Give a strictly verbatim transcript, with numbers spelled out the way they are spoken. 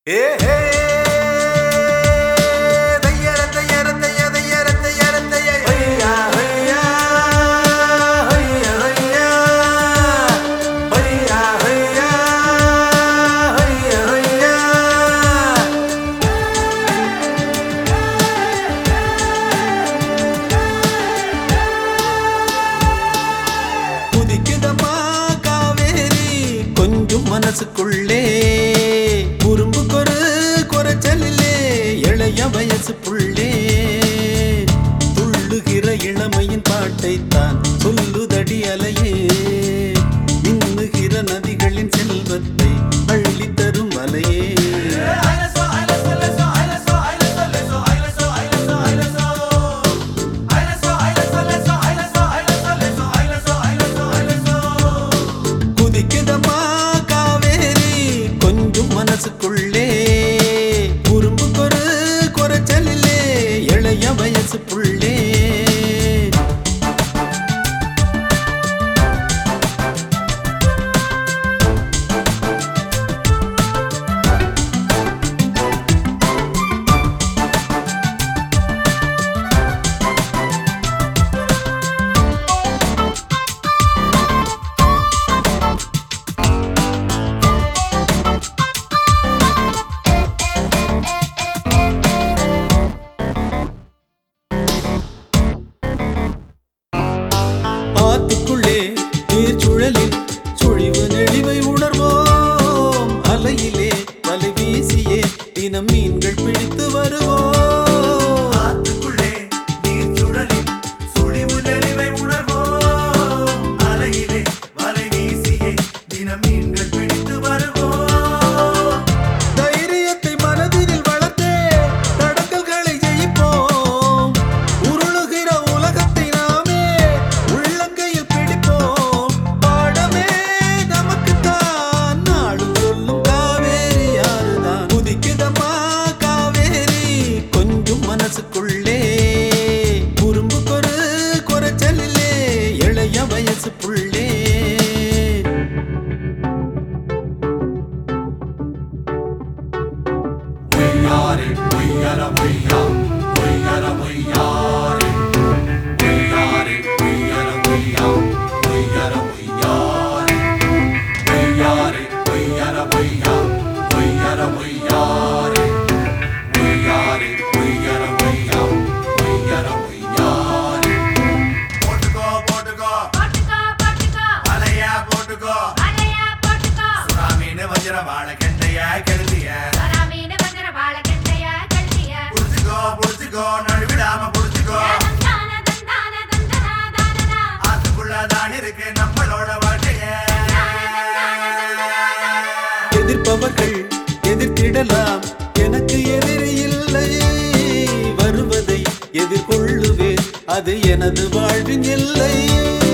Hey, hey. மனசுக்குள்ளே குறும்பு கொரு குறைச்சலிலே இளைய வயசு புள்ளே துள்ளுகிற இளமையின் பாட்டைத்தான் சொல்லுதடி அலையே மின்னுகிற நதிகளின் செல்வத்தை அள்ளி தரும் அலையே மனசுக்குள்ளே குறும்பு கொரு குறைச்சலிலே இளைய வயசு புள்ளே ஆத்துக்குள்ளே நீர்ச்சுழலில் சுழிவு நெளிவை உணர்வோம் அலையிலே வலை வீசியே தினம் மீன்கள் பிடித்து வருவோம் ஆத்துக்குள்ளே நீர்ச்சுழலில் சுழிவு நெளிவை உணர்வோம் அலையிலே வலை வீசியே தினம் மீன்கள் பிடித்து வருவோம் தைரியத்தை மனதில் வளர்த்தே தடங்கல்களை ஜெயிப்போம் உருளுகிற உலகத்தை மனசுக்குள்ளே குறும்பு கொரு குறைச்சலிலே இளைய வயசு புள்ளே We are it, we are a, we are, we are a, we are it. We are it, we are a, we are, we are a, we are it. We are it, we are a, we are, we are a, we are it. We are it, we are a, we are, we are a, we are it. போட்டுக்கோ போட்டுக்கோ போட்டுக்கோ போட்டுக்கோ அலையா போட்டுக்கோ அலையா போட்டுக்கோ சுறாமீன் வஞ்சிர வாழ கெண்டைய கெழுதிய சராமீன வஞ்சர வாழ கெண்டைய கல்விய புடிச்சுக்கோ புடிச்சுக்கோ நழுவிடாம புடிச்சுக்கோ தந்தான தந்தான தந்தனா தானனா அதுக்குள்ளதான் இருக்கு நம்மளோட வாழ்க்கைய எதிர்ப்பவர்கள் எதிர்த்திடலாம் எனக்கு எதிரி இல்லை வருவதை எதிர்கொள்ளுவேன் அது எனது வாழ்வின் எல்லை